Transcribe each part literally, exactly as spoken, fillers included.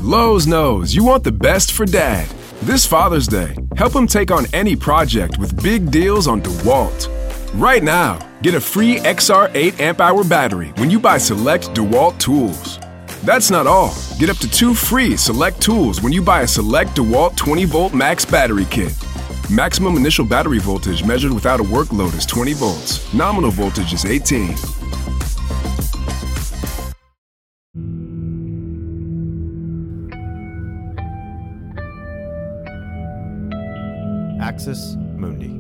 Lowe's knows you want the best for Dad. This Father's Day, help him take on any project with big deals on DeWalt. Right now, get a free X R eight amp hour battery when you buy select DeWalt tools. That's not all. Get up to two free select tools when you buy a select DeWalt twenty volt max battery kit. Maximum initial battery voltage measured without a workload is twenty volts. Nominal voltage is eighteen. Axis Mundi.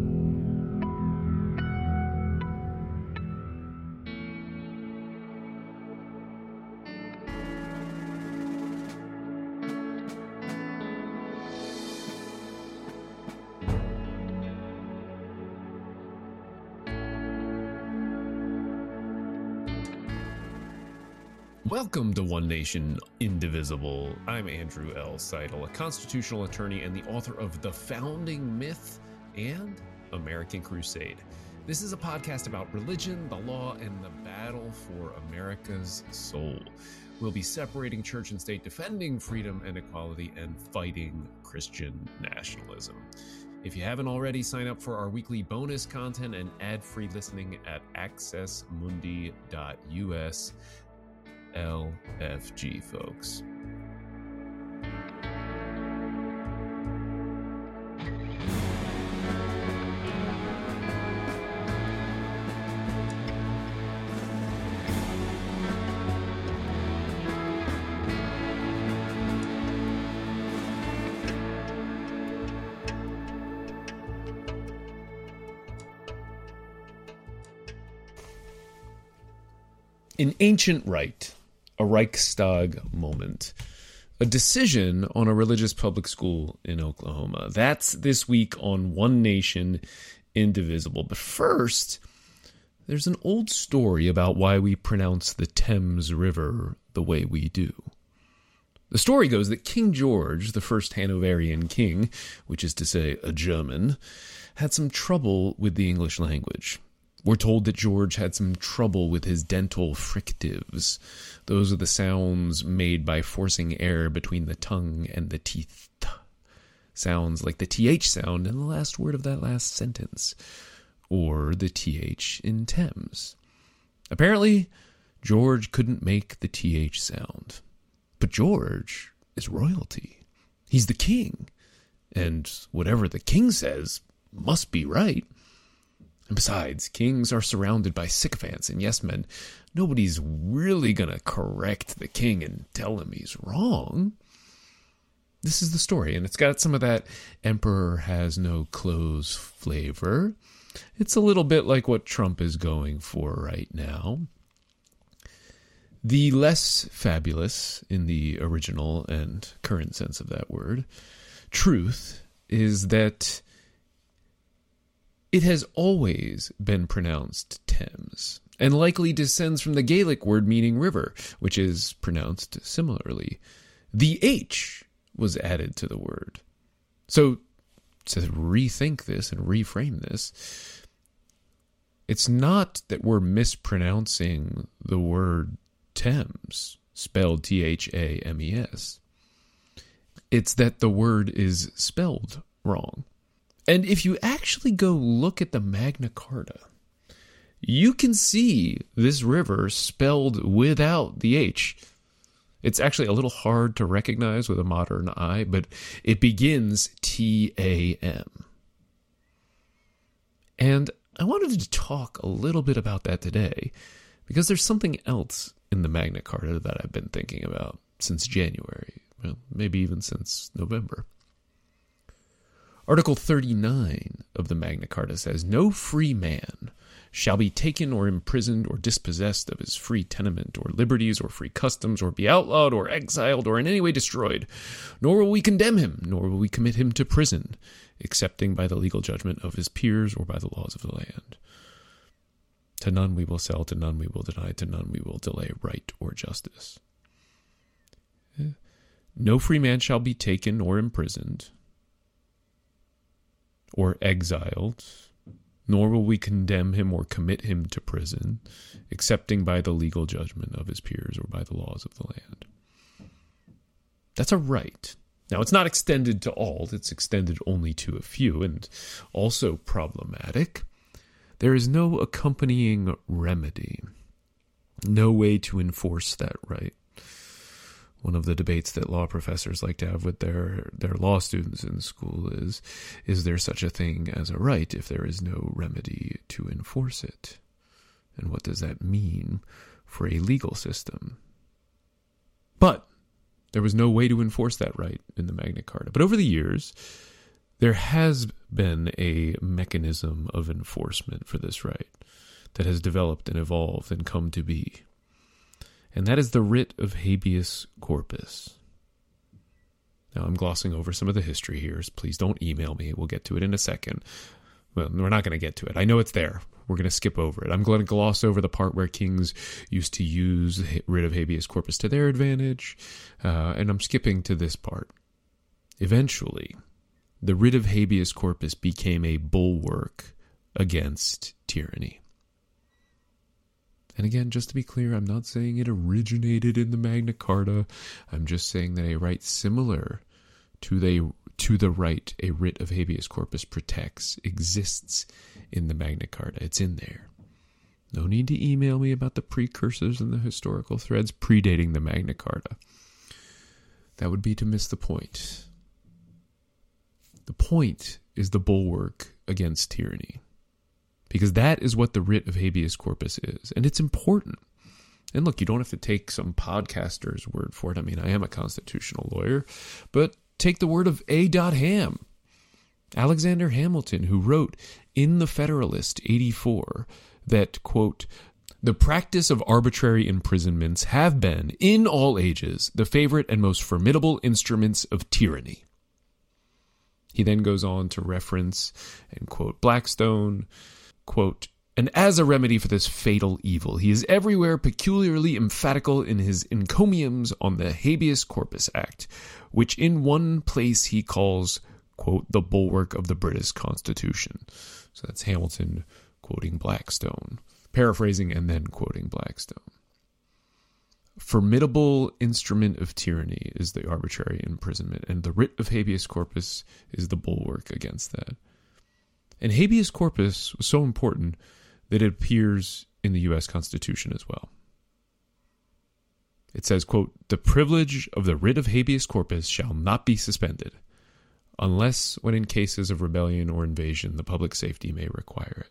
Welcome to One Nation Indivisible. I'm Andrew L. Seidel, a constitutional attorney and the author of The Founding Myth and American Crusade. This is a podcast about religion, the law, and the battle for America's soul. We'll be separating church and state, defending freedom and equality, and fighting Christian nationalism. If you haven't already, sign up for our weekly bonus content and ad-free listening at access mundi dot U S. L F G, folks. In ancient rite, a Reichstag moment, a decision on a religious public school in Oklahoma. That's this week on One Nation Indivisible. But first, there's an old story about why we pronounce the Thames River the way we do. The story goes that King George, the first Hanoverian king, which is to say a German, had some trouble with the English language. We're told that George had some trouble with his dental fricatives. Those are the sounds made by forcing air between the tongue and the teeth. Sounds like the T H sound in the last word of that last sentence. Or the T H in Thames. Apparently, George couldn't make the T H sound. But George is royalty. He's the king. And whatever the king says must be right. And besides, kings are surrounded by sycophants and yes-men. Nobody's really going to correct the king and tell him he's wrong. This is the story, and it's got some of that emperor has no clothes flavor. It's a little bit like what Trump is going for right now. The less fabulous, in the original and current sense of that word, truth is that it has always been pronounced Thames, and likely descends from the Gaelic word meaning river, which is pronounced similarly. The H was added to the word. So, to rethink this and reframe this, it's not that we're mispronouncing the word Thames, spelled T H A M E S. It's that the word is spelled wrong. And if you actually go look at the Magna Carta, you can see this river spelled without the H. It's actually a little hard to recognize with a modern eye, but it begins T A M. And I wanted to talk a little bit about that today, because there's something else in the Magna Carta that I've been thinking about since January, well, maybe even since November. Article thirty-nine of the Magna Carta says, "No free man shall be taken or imprisoned or dispossessed of his free tenement or liberties or free customs or be outlawed or exiled or in any way destroyed. Nor will we condemn him, nor will we commit him to prison, excepting by the legal judgment of his peers or by the laws of the land. To none we will sell, to none we will deny, to none we will delay right or justice. No free man shall be taken or imprisoned or exiled, nor will we condemn him or commit him to prison, excepting by the legal judgment of his peers or by the laws of the land." That's a right. Now, it's not extended to all. It's extended only to a few, and also problematic. There is no accompanying remedy, no way to enforce that right. One of the debates that law professors like to have with their, their law students in school is, is there such a thing as a right if there is no remedy to enforce it? And what does that mean for a legal system? But there was no way to enforce that right in the Magna Carta. But over the years, there has been a mechanism of enforcement for this right that has developed and evolved and come to be. And that is the writ of habeas corpus. Now, I'm glossing over some of the history here. So please don't email me. We'll get to it in a second. Well, we're not going to get to it. I know it's there. We're going to skip over it. I'm going to gloss over the part where kings used to use writ of habeas corpus to their advantage, uh, and I'm skipping to this part. Eventually, the writ of habeas corpus became a bulwark against tyranny. And again, just to be clear, I'm not saying it originated in the Magna Carta. I'm just saying that a right similar to the to the right a writ of habeas corpus protects exists in the Magna Carta. It's in there. No need to email me about the precursors and the historical threads predating the Magna Carta. That would be to miss the point. The point is the bulwark against tyranny. Because that is what the writ of habeas corpus is. And it's important. And look, you don't have to take some podcaster's word for it. I mean, I am a constitutional lawyer. But take the word of A. Ham. Alexander Hamilton, who wrote in the Federalist eighty-four that, quote, the practice of arbitrary imprisonments have been, in all ages, the favorite and most formidable instruments of tyranny. He then goes on to reference and quote Blackstone, quote, and as a remedy for this fatal evil, he is everywhere peculiarly emphatical in his encomiums on the Habeas Corpus Act, which in one place he calls, quote, the bulwark of the British Constitution. So that's Hamilton quoting Blackstone, paraphrasing and then quoting Blackstone. Formidable instrument of tyranny is the arbitrary imprisonment, and the writ of habeas corpus is the bulwark against that. And habeas corpus was so important that it appears in the U S Constitution as well. It says, quote, the privilege of the writ of habeas corpus shall not be suspended, unless when in cases of rebellion or invasion the public safety may require it.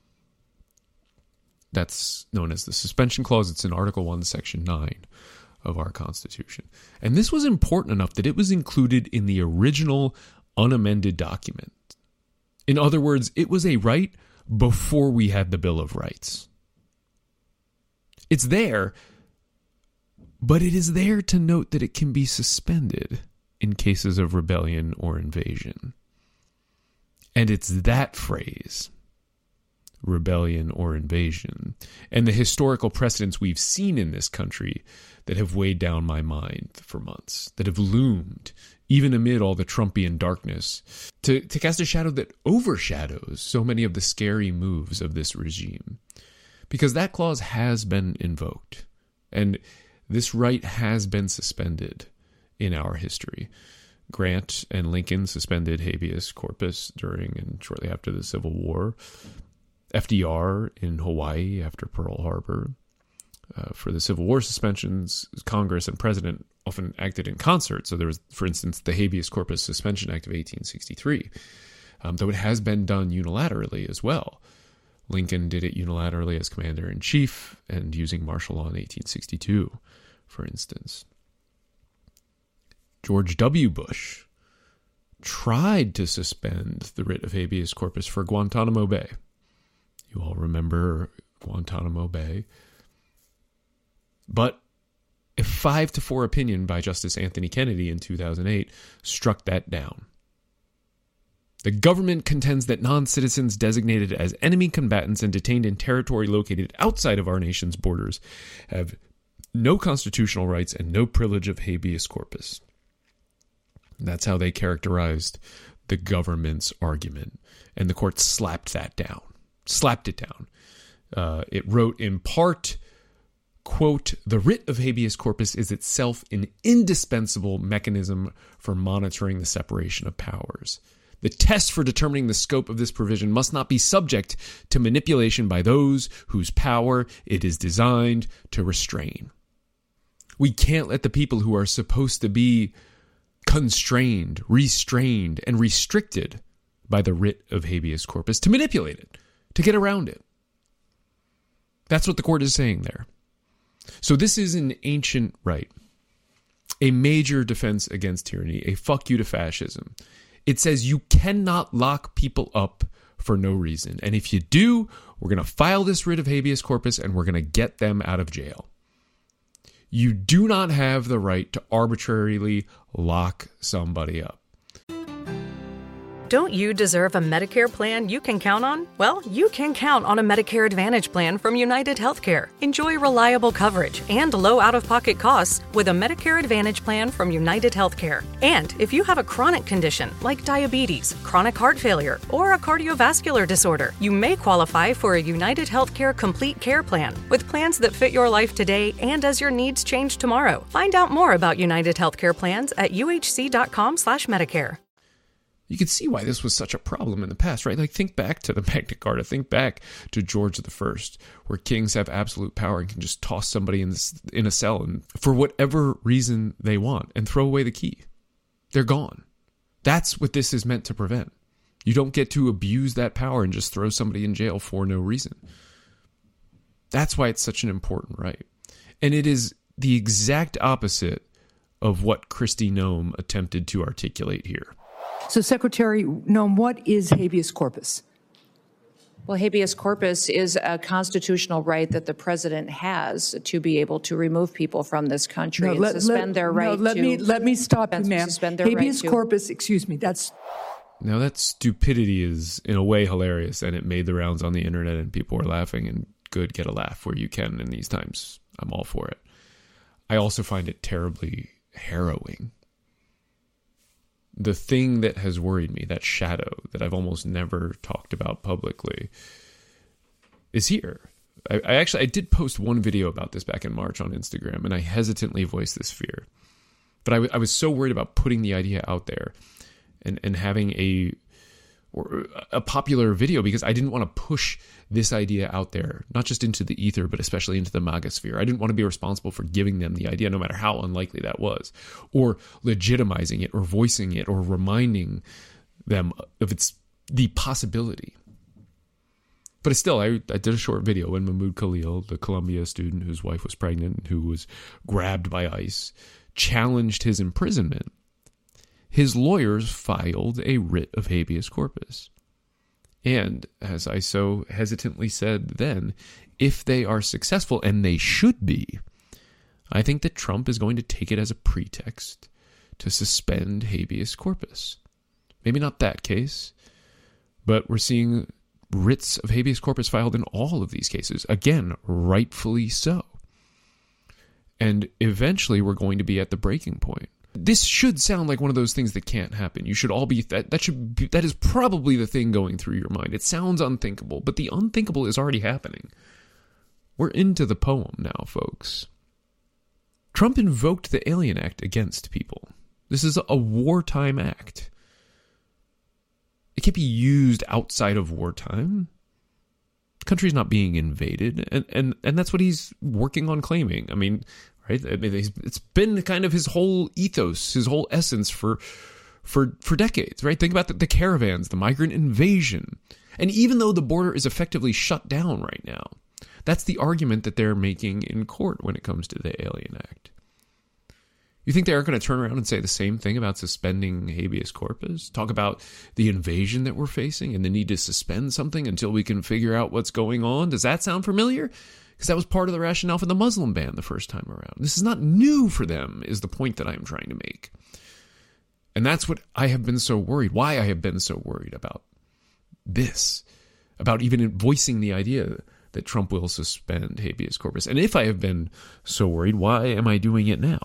That's known as the suspension clause. It's in Article one, Section nine of our Constitution. And this was important enough that it was included in the original unamended document. In other words, it was a right before we had the Bill of Rights. It's there, but it is there to note that it can be suspended in cases of rebellion or invasion. And it's that phrase, rebellion or invasion, and the historical precedents we've seen in this country that have weighed down my mind for months, that have loomed, even amid all the Trumpian darkness, to, to cast a shadow that overshadows so many of the scary moves of this regime. Because that clause has been invoked, and this right has been suspended in our history. Grant and Lincoln suspended habeas corpus during and shortly after the Civil War. F D R in Hawaii after Pearl Harbor. Uh, for the Civil War suspensions, Congress and President often acted in concert. So there was, for instance, the Habeas Corpus Suspension Act of eighteen sixty-three, um, though it has been done unilaterally as well. Lincoln did it unilaterally as commander-in-chief and using martial law in eighteen sixty-two, for instance. George W. Bush tried to suspend the writ of habeas corpus for Guantanamo Bay. You all remember Guantanamo Bay. But a five to four opinion by Justice Anthony Kennedy in two thousand eight struck that down. The government contends that non-citizens designated as enemy combatants and detained in territory located outside of our nation's borders have no constitutional rights and no privilege of habeas corpus. That's how they characterized the government's argument. And the court slapped that down. Slapped it down. Uh, it wrote in part, quote, "The writ of habeas corpus is itself an indispensable mechanism for monitoring the separation of powers. The test for determining the scope of this provision must not be subject to manipulation by those whose power it is designed to restrain." We can't let the people who are supposed to be constrained, restrained, and restricted by the writ of habeas corpus to manipulate it, to get around it. That's what the court is saying there. So this is an ancient right, a major defense against tyranny, a fuck you to fascism. It says you cannot lock people up for no reason. And if you do, we're going to file this writ of habeas corpus and we're going to get them out of jail. You do not have the right to arbitrarily lock somebody up. Don't you deserve a Medicare plan you can count on? Well, you can count on a Medicare Advantage plan from United Healthcare. Enjoy reliable coverage and low out-of-pocket costs with a Medicare Advantage plan from United Healthcare. And if you have a chronic condition like diabetes, chronic heart failure, or a cardiovascular disorder, you may qualify for a United Healthcare Complete Care Plan with plans that fit your life today and as your needs change tomorrow. Find out more about United Healthcare plans at U H C dot com slash Medicare. You can see why this was such a problem in the past, right? Like, think back to the Magna Carta. Think back to George the First, where kings have absolute power and can just toss somebody in this, in a cell and for whatever reason they want and throw away the key. They're gone. That's what this is meant to prevent. You don't get to abuse that power and just throw somebody in jail for no reason. That's why it's such an important right. And it is the exact opposite of what Kristi Noem attempted to articulate here. So, Secretary Noem, what is habeas corpus? Well, habeas corpus is a constitutional right that the president has to be able to remove people from this country no, and let, suspend let, their right no, let to... Me, let me stop you, ma'am. Suspend their habeas right corpus, to, excuse me, that's... Now, that stupidity is, in a way, hilarious, and it made the rounds on the internet, and people were laughing, and good, get a laugh where you can in these times. I'm all for it. I also find it terribly harrowing. The thing that has worried me, that shadow that I've almost never talked about publicly, is here. I, I actually, I did post one video about this back in March on Instagram, and I hesitantly voiced this fear. But I, w- I was so worried about putting the idea out there and, and having a or a popular video because I didn't want to push this idea out there, not just into the ether, but especially into the MAGA sphere. I didn't want to be responsible for giving them the idea, no matter how unlikely that was, or legitimizing it, or voicing it, or reminding them of its the possibility. But still, I, I did a short video when Mahmoud Khalil, the Columbia student whose wife was pregnant, who was grabbed by ICE, challenged his imprisonment. His lawyers filed a writ of habeas corpus. And, as I so hesitantly said then, if they are successful, and they should be, I think that Trump is going to take it as a pretext to suspend habeas corpus. Maybe not that case, but we're seeing writs of habeas corpus filed in all of these cases. Again, rightfully so. And eventually we're going to be at the breaking point. This should sound like one of those things that can't happen. You should all be that that should be, that is probably the thing going through your mind. It sounds unthinkable, but the unthinkable is already happening. We're into the poem now, folks. Trump invoked the Alien Act against people. This is a wartime act. It can't be used outside of wartime. The country's not being invaded, and and and that's what he's working on claiming. I mean, right? I mean, it's been kind of his whole ethos, his whole essence for for for decades, right? Think about the, the caravans, the migrant invasion. And even though the border is effectively shut down right now, that's the argument that they're making in court when it comes to the Alien Act. You think they aren't going to turn around and say the same thing about suspending habeas corpus? Talk about the invasion that we're facing and the need to suspend something until we can figure out what's going on? Does that sound familiar? Because that was part of the rationale for the Muslim ban the first time around. This is not new for them, is the point that I'm trying to make. And that's what I have been so worried, why I have been so worried about this, about even voicing the idea that Trump will suspend habeas corpus. And if I have been so worried, why am I doing it now?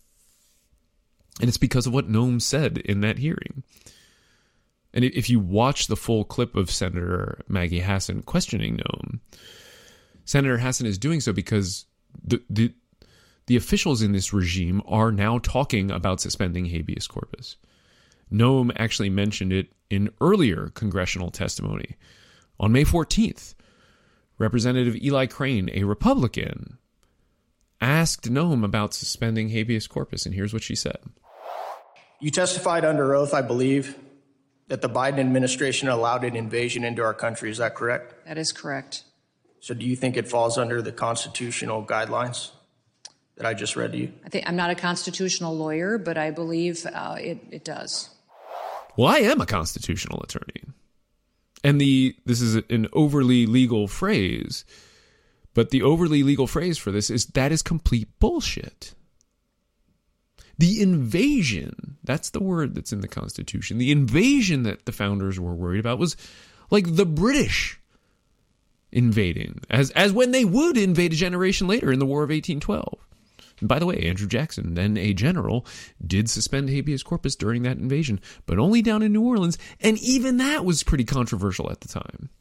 And it's because of what Noem said in that hearing. And if you watch the full clip of Senator Maggie Hassan questioning Noem, Senator Hassan is doing so because the the the officials in this regime are now talking about suspending habeas corpus. Noam actually mentioned it in earlier congressional testimony. On May fourteenth, Representative Eli Crane, a Republican, asked Noam about suspending habeas corpus, and here's what she said. You testified under oath, I believe, that the Biden administration allowed an invasion into our country. Is that correct? That is correct. So do you think it falls under the constitutional guidelines that I just read to you? I think I'm not a constitutional lawyer, but I believe uh, it, it does. Well, I am a constitutional attorney. And the this is an overly legal phrase, but the overly legal phrase for this is that is complete bullshit. The invasion, that's the word that's in the Constitution. The invasion that the founders were worried about was like the British invading, as as when they would invade a generation later in the War of eighteen twelve. And by the way, Andrew Jackson, then a general, did suspend habeas corpus during that invasion, but only down in New Orleans, and even that was pretty controversial at the time.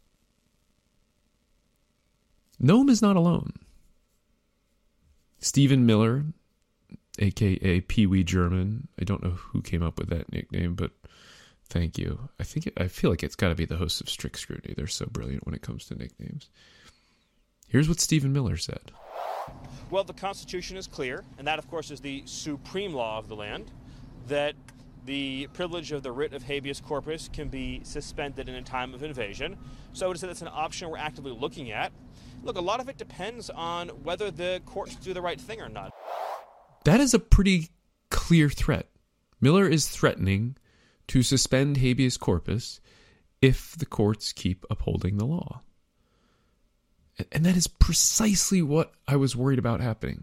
Noam is not alone. Stephen Miller, a k a. Pee Wee German, I don't know who came up with that nickname, but thank you. I think it, I feel like it's got to be the hosts of Strict Scrutiny. They're so brilliant when it comes to nicknames. Here's what Stephen Miller said. Well, the Constitution is clear, and that, of course, is the supreme law of the land, that the privilege of the writ of habeas corpus can be suspended in a time of invasion. So I would say that's an option we're actively looking at. Look, a lot of it depends on whether the courts do the right thing or not. That is a pretty clear threat. Miller is threatening to suspend habeas corpus if the courts keep upholding the law. And that is precisely what I was worried about happening.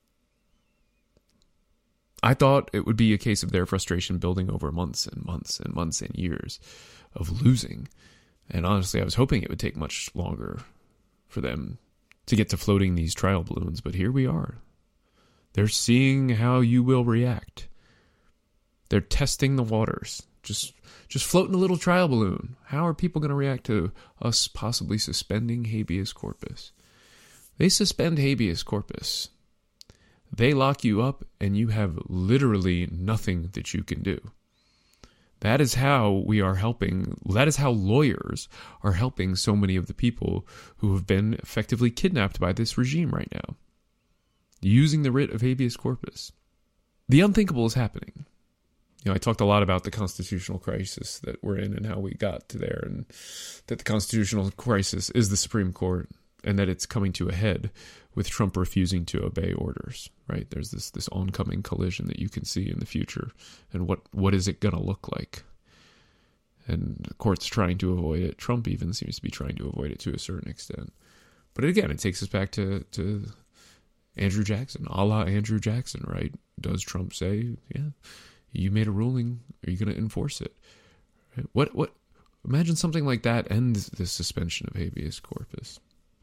I thought it would be a case of their frustration building over months and months and months and years of losing. And honestly, I was hoping it would take much longer for them to get to floating these trial balloons. But here we are. They're seeing how you will react. They're testing the waters. Just just floating a little trial balloon. How are people going to react to us possibly suspending habeas corpus? They suspend habeas corpus. They lock you up and you have literally nothing that you can do. That is how we are helping. That is how lawyers are helping so many of the people who have been effectively kidnapped by this regime right now. Using the writ of habeas corpus. The unthinkable is happening. You know, I talked a lot about the constitutional crisis that we're in and how we got to there, and that the constitutional crisis is the Supreme Court, and that it's coming to a head with Trump refusing to obey orders, right? There's this this oncoming collision that you can see in the future, and what, what is it going to look like? And the court's trying to avoid it. Trump even seems to be trying to avoid it to a certain extent. But again, it takes us back to, to Andrew Jackson, a la Andrew Jackson, right? Does Trump say, yeah, you made a ruling, are you going to enforce it? Right? What, what, imagine something like that ends the suspension of habeas corpus.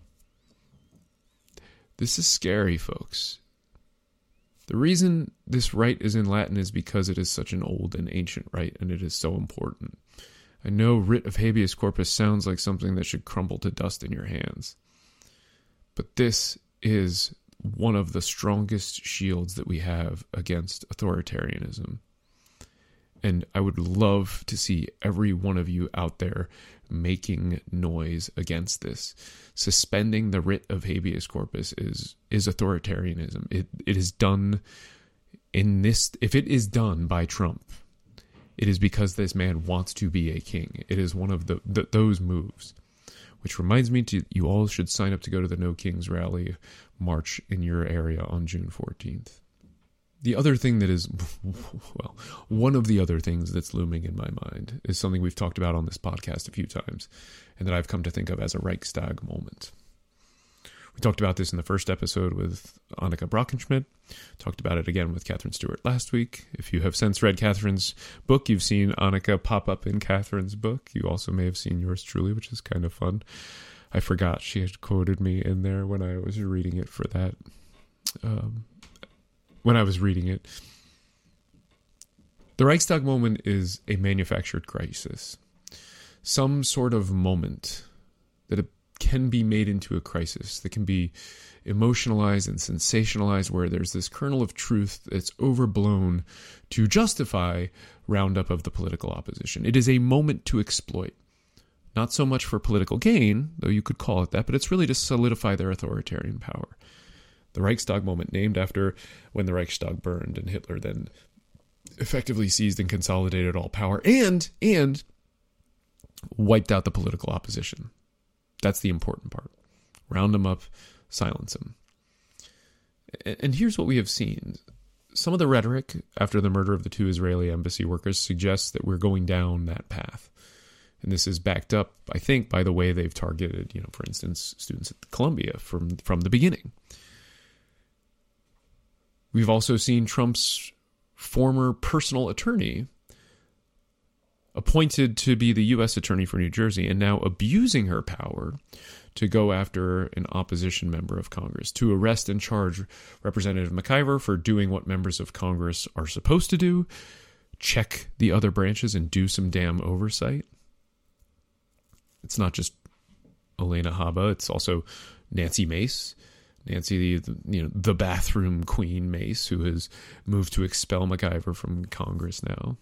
This is scary, folks. The reason this right is in Latin is because it is such an old and ancient right, and it is so important. I know writ of habeas corpus sounds like something that should crumble to dust in your hands. But this is one of the strongest shields that we have against authoritarianism. And I would love to see every one of you out there making noise against this. Suspending the writ of habeas corpus is is authoritarianism. It it is done in this. If it is done by Trump, it is because this man wants to be a king. It is one of the, the those moves. Which reminds me, to you all should sign up to go to the No Kings rally march in your area on June fourteenth. The other thing that is, well, one of the other things that's looming in my mind is something we've talked about on this podcast a few times, and that I've come to think of as a Reichstag moment. We talked about this in the first episode with Annika Brockenschmidt. Talked about it again with Catherine Stewart last week. If you have since read Catherine's book, you've seen Annika pop up in Catherine's book. You also may have seen yours truly, which is kind of fun. I forgot she had quoted me in there when I was reading it for that. Um, when I was reading it. The Reichstag moment is a manufactured crisis. Some sort of moment that can be made into a crisis, that can be emotionalized and sensationalized, where there's this kernel of truth that's overblown to justify roundup of the political opposition. It is a moment to exploit. Not so much for political gain, though you could call it that, but it's really to solidify their authoritarian power. The Reichstag moment, named after when the Reichstag burned and Hitler then effectively seized and consolidated all power and and wiped out the political opposition. That's the important part. Round them up, silence them. And here's what we have seen. Some of the rhetoric after the murder of the two Israeli embassy workers suggests that we're going down that path. And this is backed up, I think, by the way they've targeted, you know, for instance, students at Columbia from, from the beginning. We've also seen Trump's former personal attorney appointed to be the U S attorney for New Jersey and now abusing her power to go after an opposition member of Congress, to arrest and charge Representative McIver for doing what members of Congress are supposed to do, check the other branches and do some damn oversight. It's not just Elena Haba, it's also Nancy Mace. Nancy, the, you know, the bathroom queen Mace, who has moved to expel McIver from Congress now.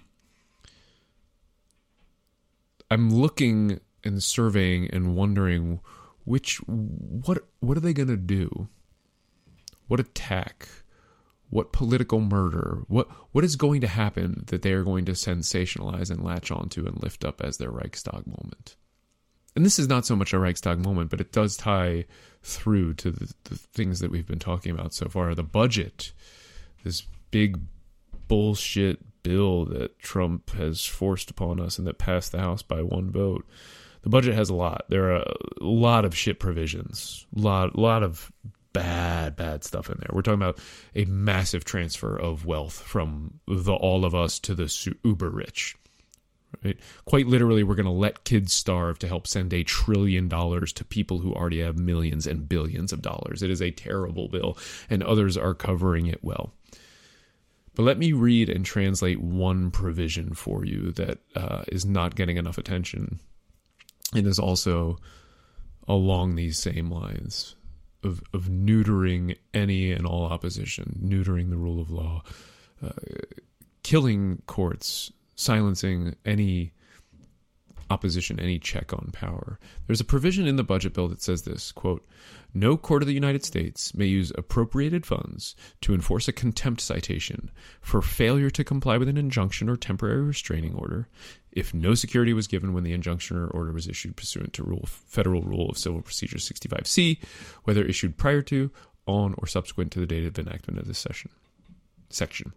I'm looking and surveying and wondering which what what are they going to do? What attack? What political murder? What what is going to happen that they are going to sensationalize and latch onto and lift up as their Reichstag moment? And this is not so much a Reichstag moment, but it does tie through to the, the things that we've been talking about so far. The budget, this big bullshit bill that Trump has forced upon us and that passed the House by one vote. The budget has a lot. There are a lot of shit provisions, a lot, lot of bad, bad stuff in there. We're talking about a massive transfer of wealth from the all of us to the uber rich. Right? Quite literally, we're going to let kids starve to help send a trillion dollars to people who already have millions and billions of dollars. It is a terrible bill, and others are covering it well. But let me read and translate one provision for you that uh, is not getting enough attention and is also along these same lines of, of neutering any and all opposition, neutering the rule of law, uh, killing courts, silencing any opposition, any check on power. There's a provision in the budget bill that says this, quote, "No court of the United States may use appropriated funds to enforce a contempt citation for failure to comply with an injunction or temporary restraining order if no security was given when the injunction or order was issued pursuant to rule, Federal Rule of Civil Procedure sixty-five C, whether issued prior to, on, or subsequent to the date of enactment of this session." Section.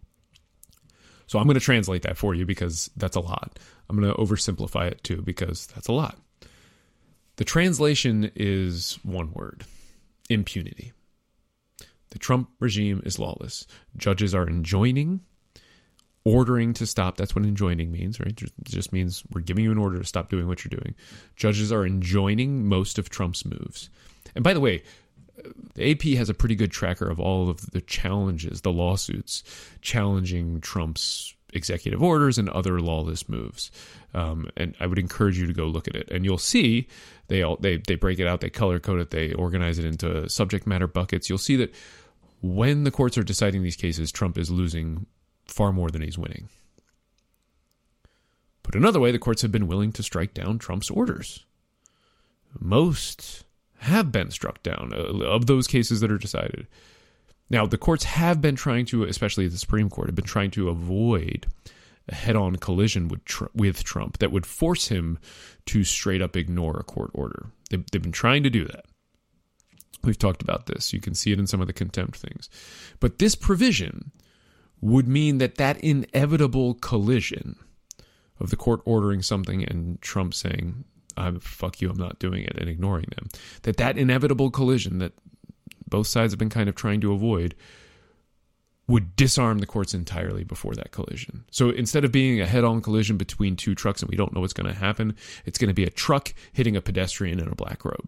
So I'm going to translate that for you because that's a lot. I'm going to oversimplify it too because that's a lot. The translation is one word: impunity. The Trump regime is lawless. Judges are enjoining, ordering to stop. That's what enjoining means, right? It just means we're giving you an order to stop doing what you're doing. Judges are enjoining most of Trump's moves. And by the way, the A P has a pretty good tracker of all of the challenges, the lawsuits challenging Trump's executive orders and other lawless moves. Um, and I would encourage you to go look at it. And you'll see they all they they break it out, they color code it, they organize it into subject matter buckets. You'll see that when the courts are deciding these cases, Trump is losing far more than he's winning. Put another way, the courts have been willing to strike down Trump's orders. Most have been struck down uh, of those cases that are decided. Now, the courts have been trying to, especially the Supreme Court, have been trying to avoid a head-on collision with Trump, with Trump that would force him to straight up ignore a court order. They've, they've been trying to do that. We've talked about this. You can see it in some of the contempt things. But this provision would mean that that inevitable collision of the court ordering something and Trump saying, I'm, fuck you, I'm not doing it, and ignoring them, that that inevitable collision that both sides have been kind of trying to avoid would disarm the courts entirely before that collision. So instead of being a head-on collision between two trucks and we don't know what's going to happen, it's going to be a truck hitting a pedestrian in a black robe.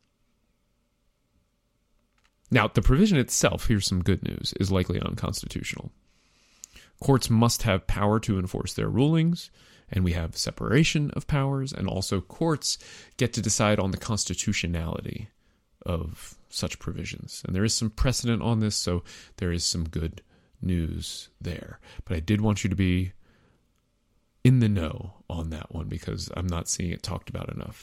Now, the provision itself, here's some good news, is likely unconstitutional. Courts must have power to enforce their rulings, And we have separation of powers, and also courts get to decide on the constitutionality of such provisions. And there is some precedent on this, so there is some good news there. But I did want you to be in the know on that one because I'm not seeing it talked about enough.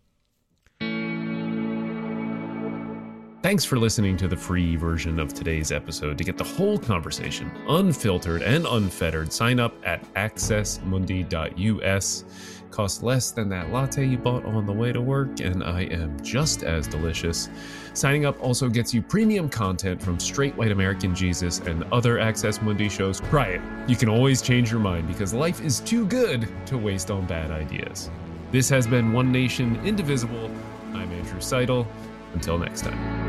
Thanks for listening to the free version of today's episode. To get the whole conversation, unfiltered and unfettered, sign up at access mundi dot U S. Costs less than that latte you bought on the way to work, and I am just as delicious. Signing up also gets you premium content from Straight White American Jesus and other Access Mundi shows. Try it. You can always change your mind because life is too good to waste on bad ideas. This has been One Nation Indivisible. I'm Andrew Seidel. Until next time.